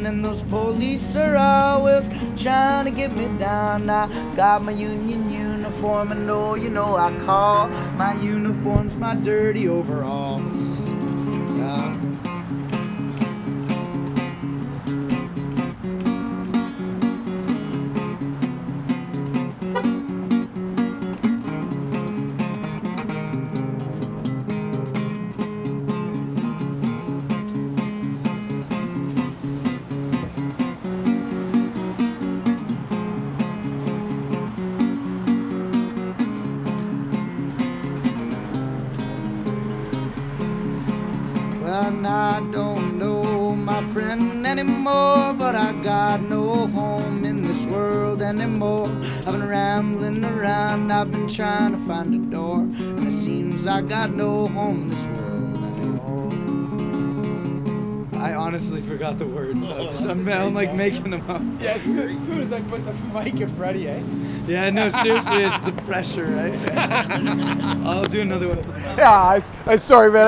and those police are always trying to get me down. I got my union uniform, and oh, you know I call my uniforms my dirty overalls. Well, now I don't know my friend anymore, but I got no home in this world anymore. I've been rambling around, I've been trying to find a door, and it seems I got no home in this world anymore. I honestly forgot the words. I'm like making them up. Yeah, as soon as I put the mic in ready, eh? Yeah, no, seriously, it's the pressure, right? I'll do another one. Yeah, I'm sorry, man.